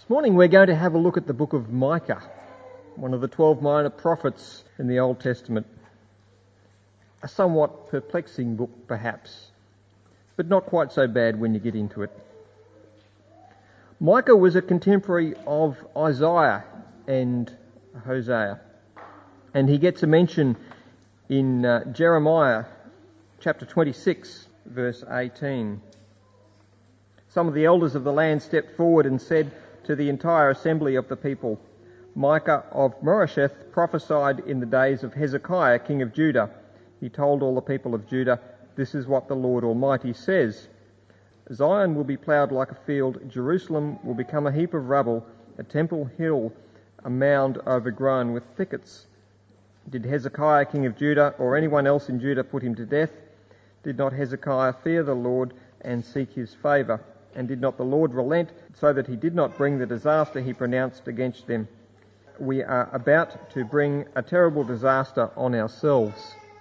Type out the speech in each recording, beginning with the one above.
This morning we're going to have a look at the book of Micah, one of the 12 minor prophets in the Old Testament. A somewhat perplexing book perhaps, but not quite so bad when you get into it. Micah was a contemporary of Isaiah and Hosea, and he gets a mention in Jeremiah chapter 26 verse 18. Some of the elders of the land stepped forward and said to the entire assembly of the people, Micah of Moresheth prophesied in the days of Hezekiah, king of Judah. He told all the people of Judah, "This is what the Lord Almighty says. Zion will be ploughed like a field, Jerusalem will become a heap of rubble, a temple hill, a mound overgrown with thickets. Did Hezekiah, king of Judah, or anyone else in Judah put him to death? Did not Hezekiah fear the Lord and seek his favour? And did not the Lord relent so that he did not bring the disaster he pronounced against them? We are about to bring a terrible disaster on ourselves."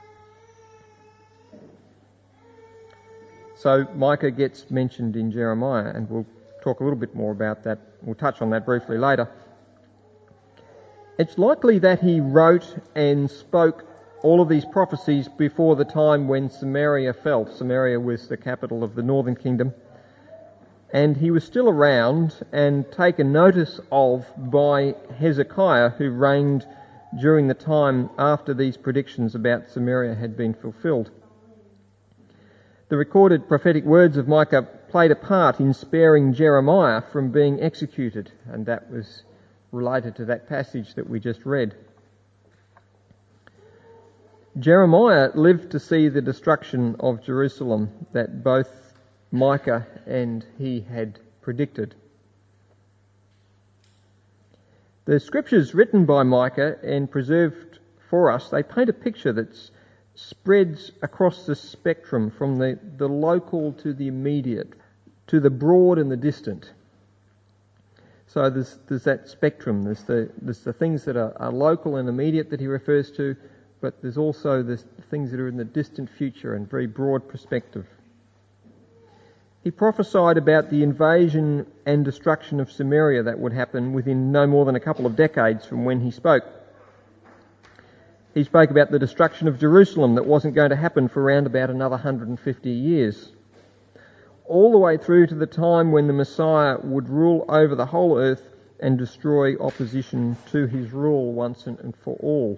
So Micah gets mentioned in Jeremiah, and we'll talk a little bit more about that. We'll touch on that briefly later. It's likely that he wrote and spoke all of these prophecies before the time when Samaria fell. Samaria was the capital of the northern kingdom. And he was still around and taken notice of by Hezekiah, who reigned during the time after these predictions about Samaria had been fulfilled. The recorded prophetic words of Micah played a part in sparing Jeremiah from being executed, and that was related to that passage that we just read. Jeremiah lived to see the destruction of Jerusalem that both Micah and he had predicted. The scriptures written by Micah and preserved for us, they paint a picture that spreads across the spectrum from the local to the immediate, to the broad and the distant. So there's that spectrum. There's the things that are local and immediate that he refers to, but there's also the things that are in the distant future and very broad perspective. He prophesied about the invasion and destruction of Samaria that would happen within no more than a couple of decades from when he spoke. He spoke about the destruction of Jerusalem that wasn't going to happen for around about another 150 years. All the way through to the time when the Messiah would rule over the whole earth and destroy opposition to his rule once and for all.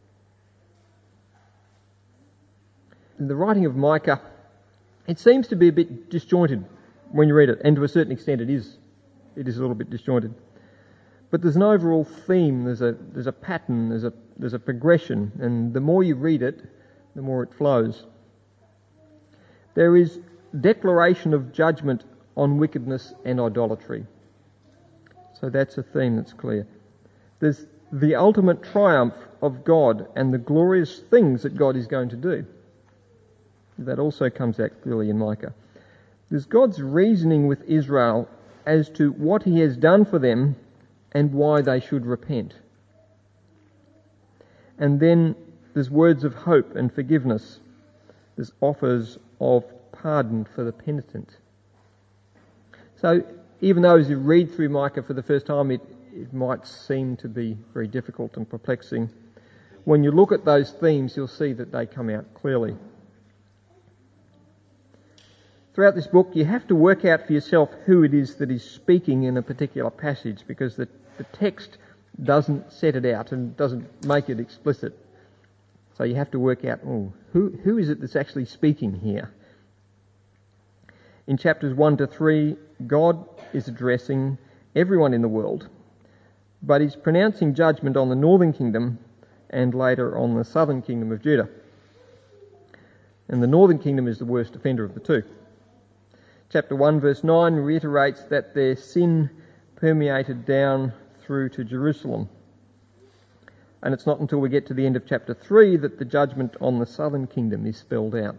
In the writing of Micah, it seems to be a bit disjointed when you read it, and to a certain extent it is a little bit disjointed. But there's an overall theme, there's a pattern, there's a progression, and the more you read it, the more it flows. There is declaration of judgment on wickedness and idolatry. So that's a theme that's clear. There's the ultimate triumph of God and the glorious things that God is going to do. That also comes out clearly in Micah. There's God's reasoning with Israel as to what he has done for them and why they should repent. And then there's words of hope and forgiveness. There's offers of pardon for the penitent. So even though as you read through Micah for the first time it might seem to be very difficult and perplexing, when you look at those themes you'll see that they come out clearly. Throughout this book, you have to work out for yourself who it is that is speaking in a particular passage, because the text doesn't set it out and doesn't make it explicit. So you have to work out, who is it that's actually speaking here? In chapters 1 to 3, God is addressing everyone in the world, but he's pronouncing judgment on the northern kingdom and later on the southern kingdom of Judah. And the northern kingdom is the worst offender of the two. Chapter 1 verse 9 reiterates that their sin permeated down through to Jerusalem. And it's not until we get to the end of chapter 3 that the judgment on the southern kingdom is spelled out.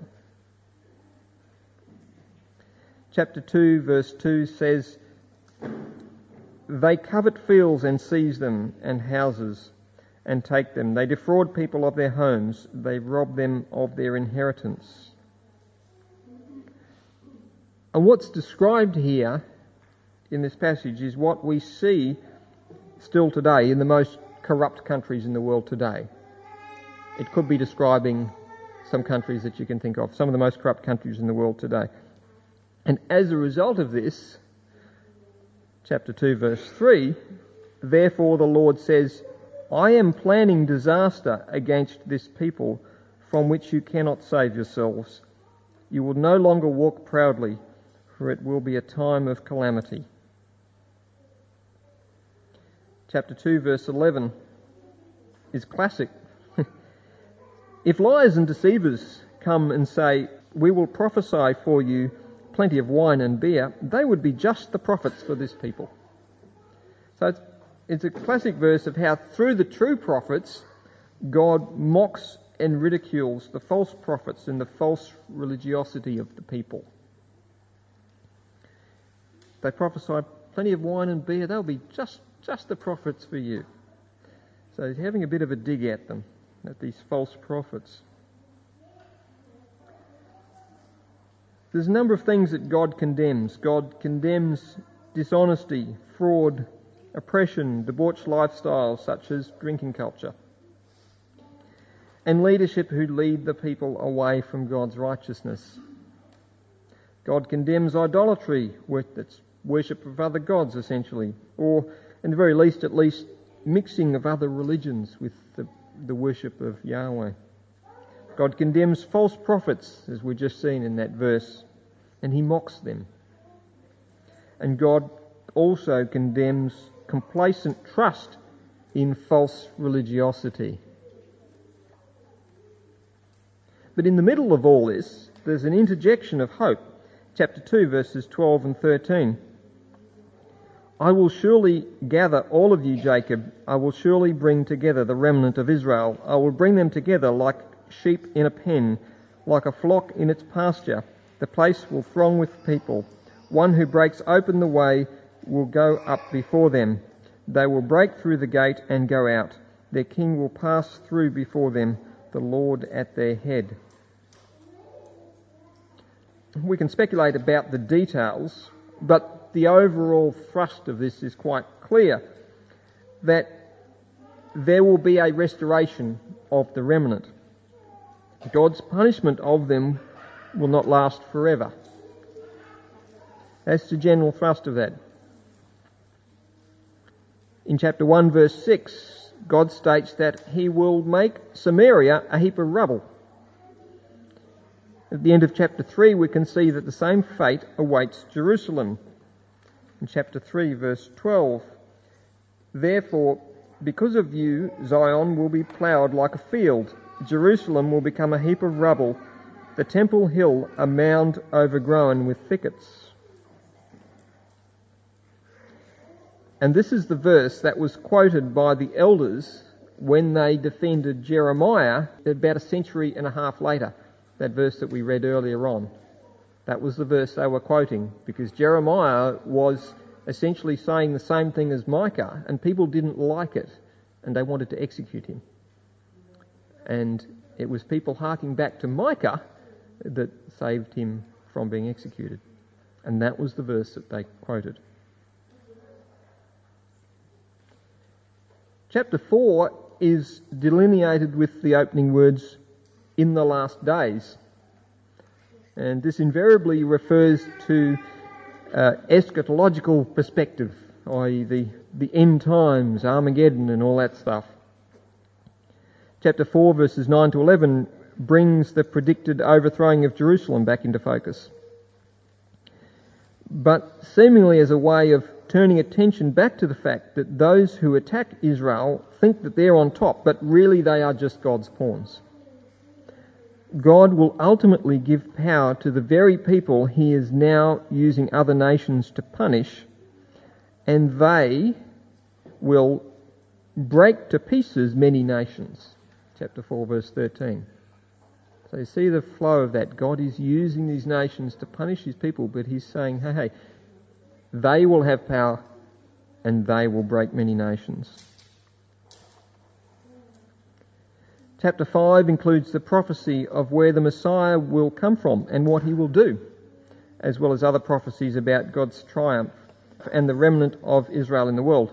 Chapter 2 verse 2 says, "They covet fields and seize them, and houses, and take them. They defraud people of their homes. They rob them of their inheritance." And what's described here in this passage is what we see still today in the most corrupt countries in the world today. It could be describing some countries that you can think of, some of the most corrupt countries in the world today. And as a result of this, chapter 2 verse 3, therefore the Lord says, I am planning disaster against this people from which you cannot save yourselves. You will no longer walk proudly, for it will be a time of calamity. Chapter 2 verse 11 is classic. If liars and deceivers come and say, we will prophesy for you plenty of wine and beer, they would be just the prophets for this people. So it's a classic verse of how through the true prophets, God mocks and ridicules the false prophets and the false religiosity of the people. They prophesy plenty of wine and beer, they'll be just the prophets for you. So he's having a bit of a dig at them, at these false prophets. There's a number of things that God condemns. God condemns dishonesty, fraud, oppression, debauched lifestyles such as drinking culture, and leadership who lead the people away from God's righteousness. God condemns idolatry, that's worship of other gods essentially, or in the very least, at least, mixing of other religions with the worship of Yahweh. God condemns false prophets, as we've just seen in that verse, and he mocks them. And God also condemns complacent trust in false religiosity. But in the middle of all this, there's an interjection of hope. Chapter 2, verses 12 and 13. I will surely gather all of you, Jacob. I will surely bring together the remnant of Israel. I will bring them together like sheep in a pen, like a flock in its pasture. The place will throng with people. One who breaks open the way will go up before them. They will break through the gate and go out. Their king will pass through before them, the Lord at their head. We can speculate about the details, but the overall thrust of this is quite clear, that there will be a restoration of the remnant. God's punishment of them will not last forever. That's the general thrust of that. In chapter 1 verse 6, God states that he will make Samaria a heap of rubble. At the end of chapter 3 we can see that the same fate awaits Jerusalem. In chapter 3 verse 12, therefore, because of you, Zion will be ploughed like a field. Jerusalem will become a heap of rubble, the temple hill a mound overgrown with thickets. And this is the verse that was quoted by the elders when they defended Jeremiah about a century and a half later. That verse that we read earlier on. That was the verse they were quoting, because Jeremiah was essentially saying the same thing as Micah, and people didn't like it, and they wanted to execute him. And it was people harking back to Micah that saved him from being executed. And that was the verse that they quoted. Chapter 4 is delineated with the opening words, in the last days. And this invariably refers to eschatological perspective, i.e. the end times, Armageddon and all that stuff. Chapter 4 verses 9 to 11 brings the predicted overthrowing of Jerusalem back into focus. But seemingly as a way of turning attention back to the fact that those who attack Israel think that they're on top, but really they are just God's pawns. God will ultimately give power to the very people he is now using other nations to punish, and they will break to pieces many nations. Chapter 4 verse 13. So you see the flow of that. God is using these nations to punish his people, but he's saying, hey, they will have power and they will break many nations. Chapter 5 includes the prophecy of where the Messiah will come from and what he will do, as well as other prophecies about God's triumph and the remnant of Israel in the world.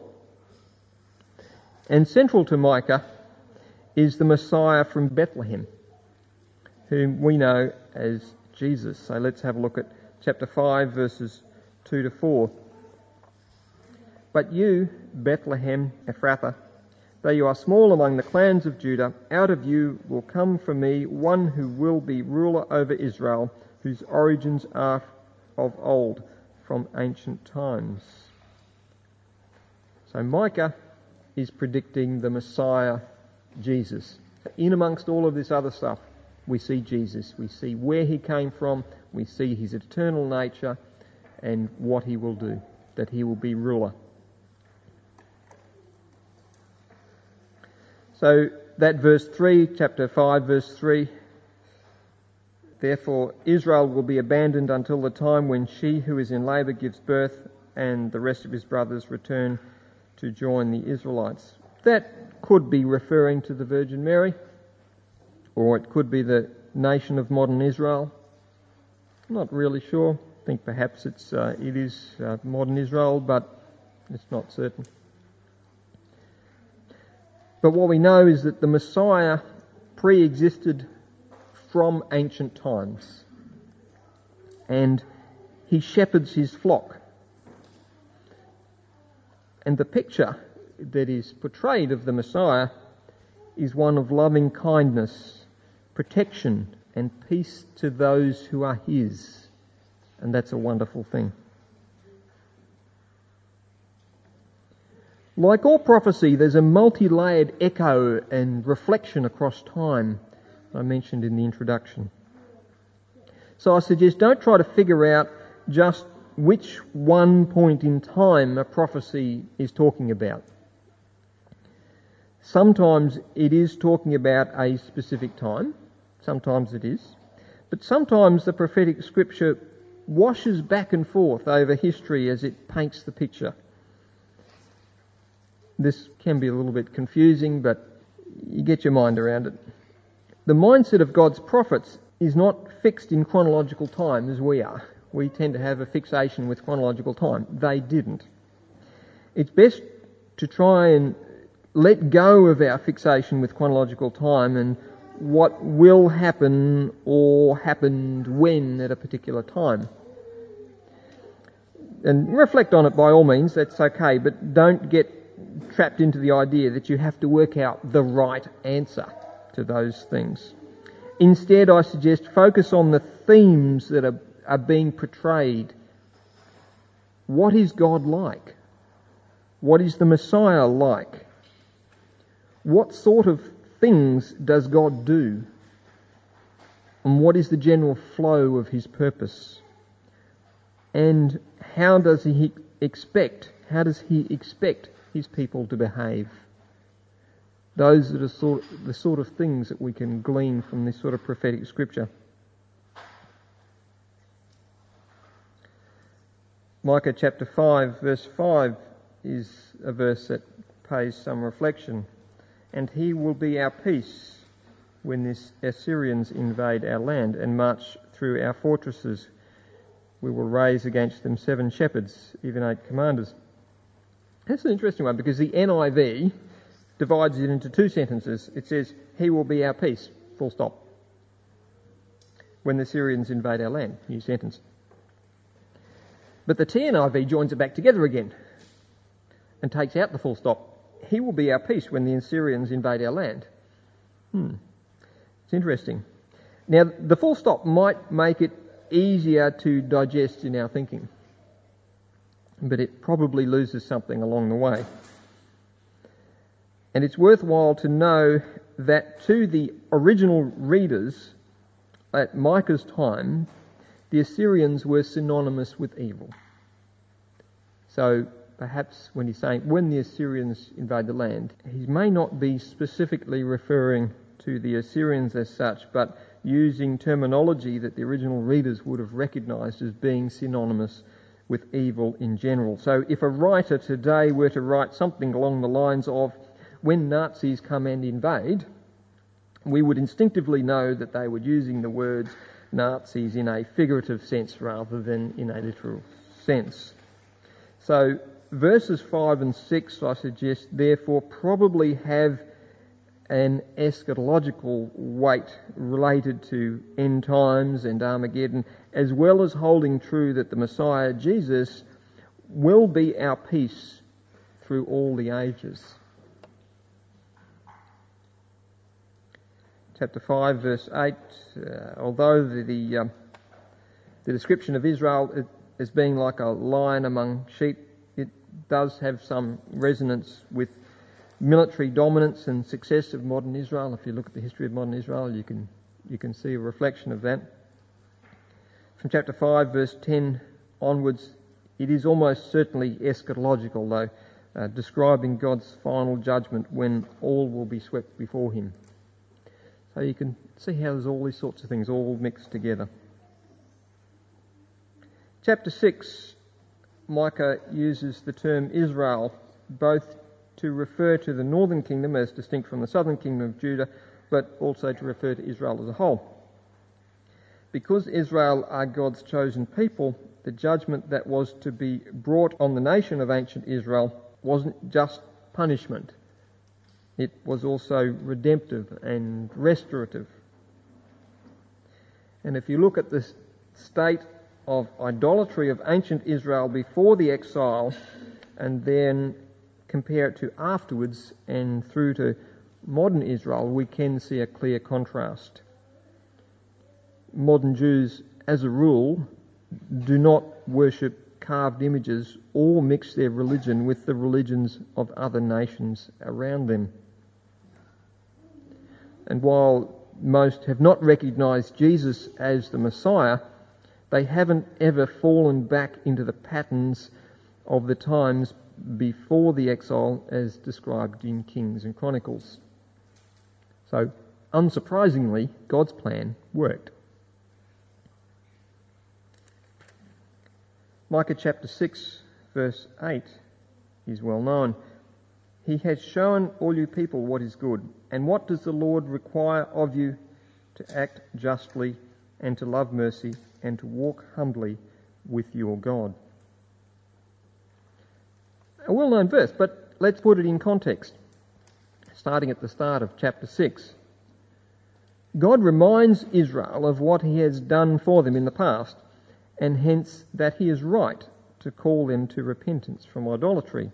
And central to Micah is the Messiah from Bethlehem, whom we know as Jesus. So let's have a look at chapter 5, verses 2 to 4. But you, Bethlehem Ephrathah, though you are small among the clans of Judah, out of you will come for me one who will be ruler over Israel, whose origins are of old, from ancient times. So Micah is predicting the Messiah, Jesus. In amongst all of this other stuff, we see Jesus. We see where he came from. We see his eternal nature and what he will do, that he will be ruler. So that verse 3, chapter 5, verse 3, therefore Israel will be abandoned until the time when she who is in labour gives birth and the rest of his brothers return to join the Israelites. That could be referring to the Virgin Mary, or it could be the nation of modern Israel. I'm not really sure. I think perhaps it is modern Israel, but it's not certain. But what we know is that the Messiah pre-existed from ancient times, and he shepherds his flock. And the picture that is portrayed of the Messiah is one of loving kindness, protection, and peace to those who are his. And that's a wonderful thing. Like all prophecy, there's a multi-layered echo and reflection across time, I mentioned in the introduction. So I suggest don't try to figure out just which one point in time a prophecy is talking about. Sometimes it is talking about a specific time, sometimes it is, but sometimes the prophetic scripture washes back and forth over history as it paints the picture. This can be a little bit confusing, but you get your mind around it. The mindset of God's prophets is not fixed in chronological time as we are. We tend to have a fixation with chronological time. They didn't. It's best to try and let go of our fixation with chronological time and what will happen or happened when at a particular time. And reflect on it by all means, that's okay, but don't get trapped into the idea that you have to work out the right answer to those things. Instead, I suggest focus on the themes that are being portrayed. What is God like? What is the Messiah like? What sort of things does God do? And what is the general flow of his purpose? And how does he expect his people to behave? Those are the sort of things that we can glean from this sort of prophetic scripture. Micah chapter 5 verse 5 is a verse that pays some reflection. And he will be our peace when the Assyrians invade our land and march through our fortresses. We will raise against them 7 shepherds, even 8 commanders. That's an interesting one because the NIV divides it into 2 sentences. It says, he will be our peace, full stop. When the Assyrians invade our land, new sentence. But the TNIV joins it back together again and takes out the full stop. He will be our peace when the Assyrians invade our land. It's interesting. Now, the full stop might make it easier to digest in our thinking, but it probably loses something along the way. And it's worthwhile to know that to the original readers at Micah's time, the Assyrians were synonymous with evil. So perhaps when he's saying when the Assyrians invade the land, he may not be specifically referring to the Assyrians as such, but using terminology that the original readers would have recognised as being synonymous with evil in general. So if a writer today were to write something along the lines of, when Nazis come and invade, we would instinctively know that they were using the words Nazis in a figurative sense rather than in a literal sense. So verses 5 and 6, I suggest, therefore probably have an eschatological weight related to end times and Armageddon, as well as holding true that the Messiah, Jesus, will be our peace through all the ages. Chapter 5, verse 8, although the description of Israel as being like a lion among sheep, it does have some resonance with military dominance and success of modern Israel. If you look at the history of modern Israel, you can see a reflection of that. From chapter 5, verse 10 onwards, it is almost certainly eschatological, though, describing God's final judgment when all will be swept before him. So you can see how there's all these sorts of things all mixed together. Chapter 6, Micah uses the term Israel both to refer to the northern kingdom as distinct from the southern kingdom of Judah, but also to refer to Israel as a whole. Because Israel are God's chosen people, the judgment that was to be brought on the nation of ancient Israel wasn't just punishment. It was also redemptive and restorative. And if you look at the state of idolatry of ancient Israel before the exile, and then compare it to afterwards and through to modern Israel, we can see a clear contrast. Modern Jews, as a rule, do not worship carved images or mix their religion with the religions of other nations around them. And while most have not recognised Jesus as the Messiah, they haven't ever fallen back into the patterns of the times before the exile as described in Kings and Chronicles. So, unsurprisingly, God's plan worked. Micah chapter 6, verse 8 is well known. He has shown all you people what is good. And what does the Lord require of you? To act justly and to love mercy and to walk humbly with your God. A well-known verse, but let's put it in context. Starting at the start of chapter 6. God reminds Israel of what he has done for them in the past, and hence that he is right to call them to repentance from idolatry.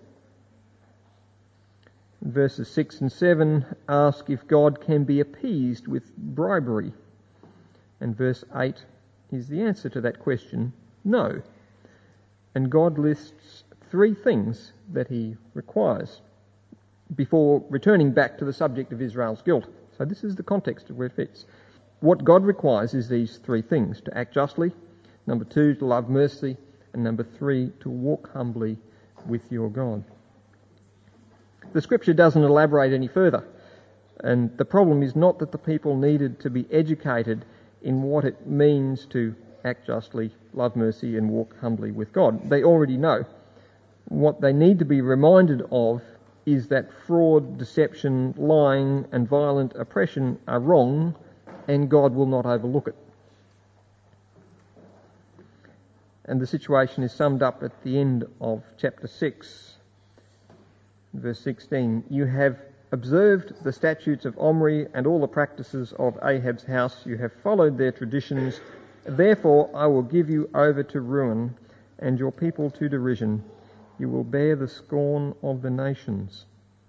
Verses 6 and 7 ask if God can be appeased with bribery. And verse 8 is the answer to that question, no. And God lists 3 things that he requires before returning back to the subject of Israel's guilt. So this is the context of where it fits. What God requires is these 3 things: to act justly, number 2, to love mercy, and number 3, to walk humbly with your God. The scripture doesn't elaborate any further, and the problem is not that the people needed to be educated in what it means to act justly, love mercy, and walk humbly with God. They already know. What they need to be reminded of is that fraud, deception, lying, and violent oppression are wrong, and God will not overlook it. And the situation is summed up at the end of chapter 6, verse 16. You have observed the statutes of Omri and all the practices of Ahab's house. You have followed their traditions. Therefore I will give you over to ruin and your people to derision. You will bear the scorn of the nations.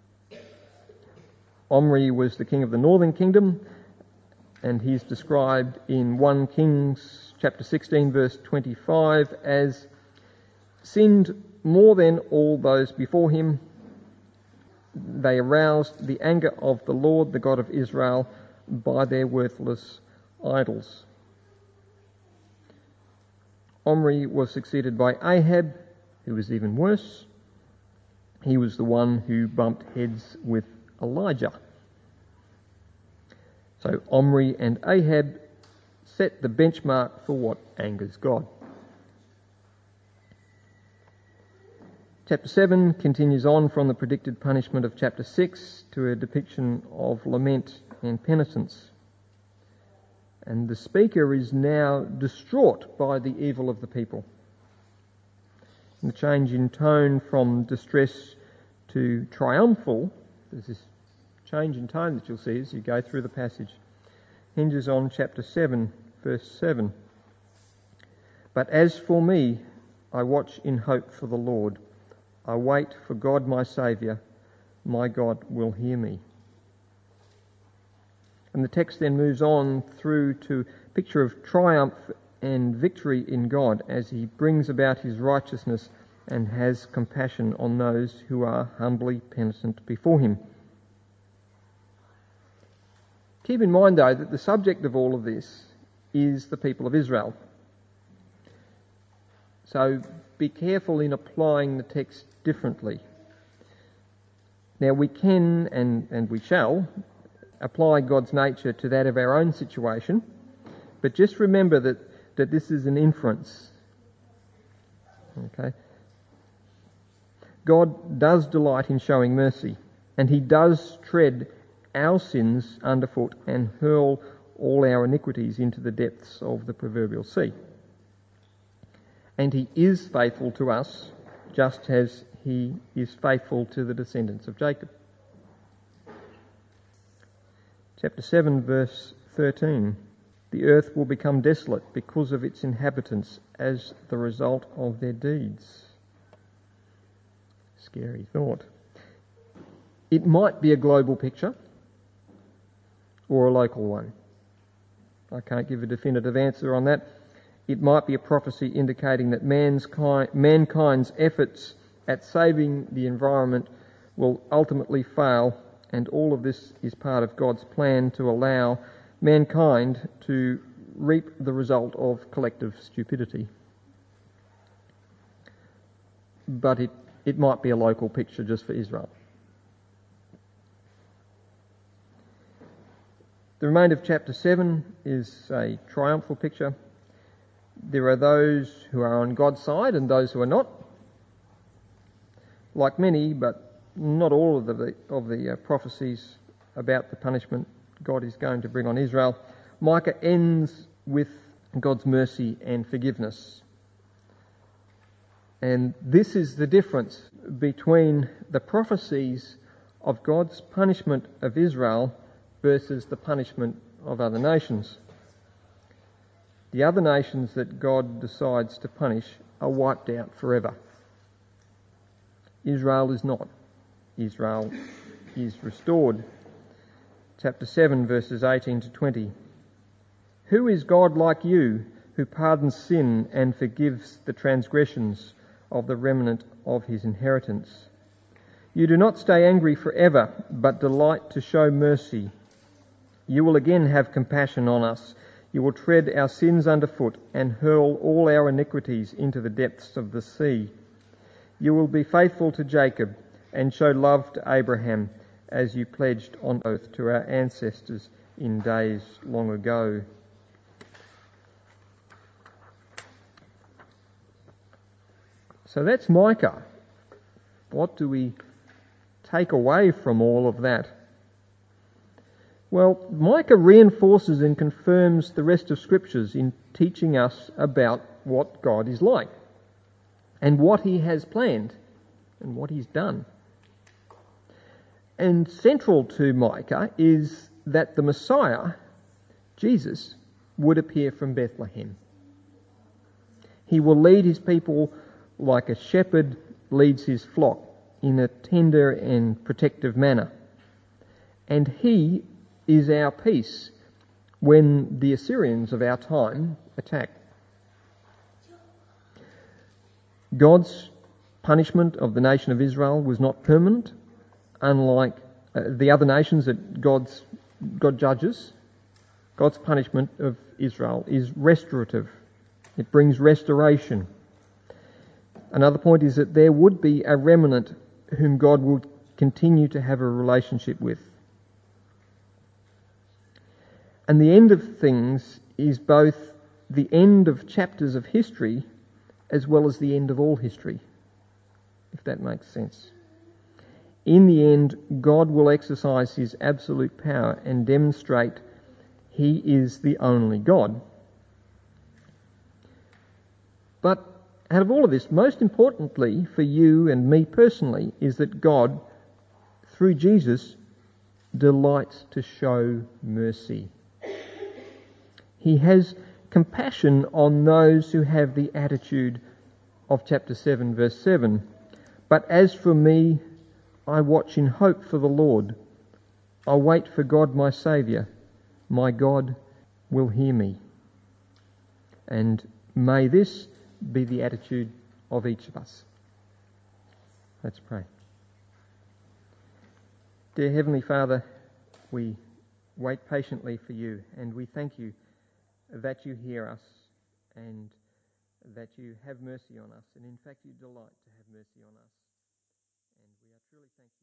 Omri was the king of the northern kingdom, and he's described in 1 Kings chapter 16 verse 25 as sinned more than all those before him. They aroused the anger of the Lord, the God of Israel, by their worthless idols. Omri was succeeded by Ahab, who was even worse. He was the one who bumped heads with Elijah. So Omri and Ahab set the benchmark for what angers God. Chapter 7 continues on from the predicted punishment of chapter 6 to a depiction of lament and penitence. And the speaker is now distraught by the evil of the people. And the change in tone from distress to triumphal, there's this change in tone that you'll see as you go through the passage, hinges on chapter 7, verse 7. But as for me, I watch in hope for the Lord. I wait for God my Saviour. My God will hear me. And the text then moves on through to a picture of triumph and victory in God as he brings about his righteousness and has compassion on those who are humbly penitent before him. Keep in mind, though, that the subject of all of this is the people of Israel. So be careful in applying the text differently. Now we can and we shall apply God's nature to that of our own situation, but just remember that this is an inference. Okay? God does delight in showing mercy, and he does tread our sins underfoot and hurl all our iniquities into the depths of the proverbial sea. And he is faithful to us, just as he is faithful to the descendants of Jacob. Chapter 7, verse 13. The earth will become desolate because of its inhabitants as the result of their deeds. Scary thought. It might be a global picture or a local one. I can't give a definitive answer on that. It might be a prophecy indicating that mankind's efforts at saving the environment will ultimately fail, and all of this is part of God's plan to allow mankind to reap the result of collective stupidity. But it might be a local picture just for Israel. The remainder of chapter 7 is a triumphal picture. There are those who are on God's side and those who are not. Like many, but not all of the prophecies about the punishment God is going to bring on Israel, Micah ends with God's mercy and forgiveness. And this is the difference between the prophecies of God's punishment of Israel versus the punishment of other nations. The other nations that God decides to punish are wiped out forever. Israel is not. Israel is restored. Chapter 7, verses 18 to 20. Who is God like you, who pardons sin and forgives the transgressions of the remnant of his inheritance? You do not stay angry forever, but delight to show mercy. You will again have compassion on us. You will tread our sins underfoot and hurl all our iniquities into the depths of the sea. You will be faithful to Jacob and show love to Abraham, as you pledged on oath to our ancestors in days long ago. So that's Micah. What do we take away from all of that? Well, Micah reinforces and confirms the rest of Scriptures in teaching us about what God is like and what he has planned and what he's done. And central to Micah is that the Messiah, Jesus, would appear from Bethlehem. He will lead his people like a shepherd leads his flock in a tender and protective manner. And he is our peace when the Assyrians of our time attack. God's punishment of the nation of Israel was not permanent, unlike the other nations that God judges. God's punishment of Israel is restorative. It brings restoration. Another point is that there would be a remnant whom God would continue to have a relationship with. And the end of things is both the end of chapters of history as well as the end of all history, if that makes sense. In the end, God will exercise his absolute power and demonstrate he is the only God. But out of all of this, most importantly for you and me personally, is that God, through Jesus, delights to show mercy. He has compassion on those who have the attitude of chapter 7, verse 7. But as for me, I watch in hope for the Lord. I wait for God my Saviour. My God will hear me. And may this be the attitude of each of us. Let's pray. Dear Heavenly Father, we wait patiently for you, and we thank you that you hear us and that you have mercy on us, and in fact you delight to have mercy on us. And we are truly thankful.